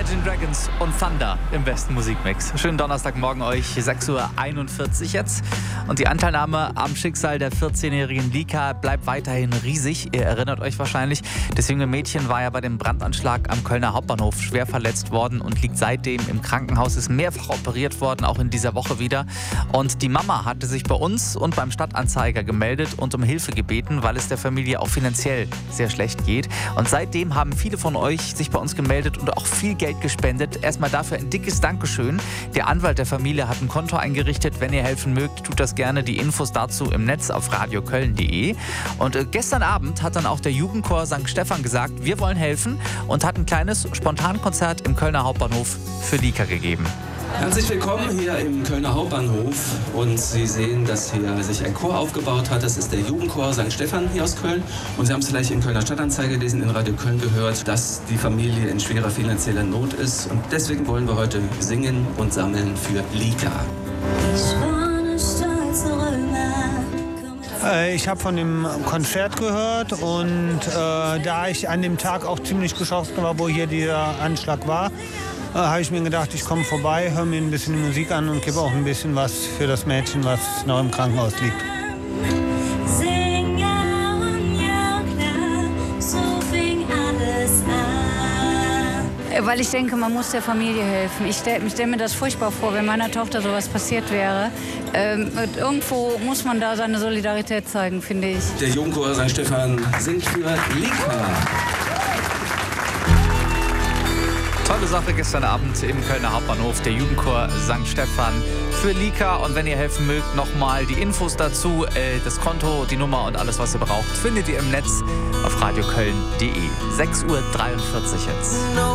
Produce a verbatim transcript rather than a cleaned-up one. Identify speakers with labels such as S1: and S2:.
S1: Imagine Dragons und Thunder im besten Musikmix. Schönen Donnerstagmorgen euch, sechs Uhr einundvierzig jetzt. Und die Anteilnahme am Schicksal der vierzehnjährigen Lika bleibt weiterhin riesig. Ihr erinnert euch wahrscheinlich, das junge Mädchen war ja bei dem Brandanschlag am Kölner Hauptbahnhof schwer verletzt worden und liegt seitdem im Krankenhaus, ist mehrfach operiert worden, auch in dieser Woche wieder. Und die Mama hatte sich bei uns und beim Stadtanzeiger gemeldet und um Hilfe gebeten, weil es der Familie auch finanziell sehr schlecht geht. Und seitdem haben viele von euch sich bei uns gemeldet und auch viel Geld gespendet. Erstmal dafür ein dickes Dankeschön. Der Anwalt der Familie hat ein Konto eingerichtet. Wenn ihr helfen mögt, tut das gerne. Die Infos dazu im Netz auf radioköln punkt de. Und äh, gestern Abend hat dann auch der Jugendchor Sankt Stephan gesagt, wir wollen helfen und hat ein kleines Spontankonzert im Kölner Hauptbahnhof für Lika gegeben.
S2: Herzlich willkommen hier im Kölner Hauptbahnhof und Sie sehen, dass hier sich ein Chor aufgebaut hat. Das ist der Jugendchor Sankt Stephan hier aus Köln und Sie haben es vielleicht in Kölner Stadtanzeiger gelesen, in Radio Köln gehört, dass die Familie in schwerer finanzieller Not ist und deswegen wollen wir heute singen und sammeln für Lika.
S3: Ich habe von dem Konzert gehört und äh, da ich an dem Tag auch ziemlich geschockt war, wo hier dieser Anschlag war, äh, habe ich mir gedacht, ich komme vorbei, höre mir ein bisschen die Musik an und gebe auch ein bisschen was für das Mädchen, was noch im Krankenhaus liegt.
S4: Weil ich denke, man muss der Familie helfen. Ich stelle stell mir das furchtbar vor, wenn meiner Tochter sowas passiert wäre. Ähm, irgendwo muss man da seine Solidarität zeigen, finde ich.
S2: Der Jugendchor Sankt Stephan singt für Lika.
S1: Tolle Sache gestern Abend im Kölner Hauptbahnhof, der Jugendchor Sankt Stephan für Lika. Und wenn ihr helfen mögt, nochmal die Infos dazu, äh, das Konto, die Nummer und alles, was ihr braucht, findet ihr im Netz auf radioköln punkt de. sechs Uhr dreiundvierzig jetzt.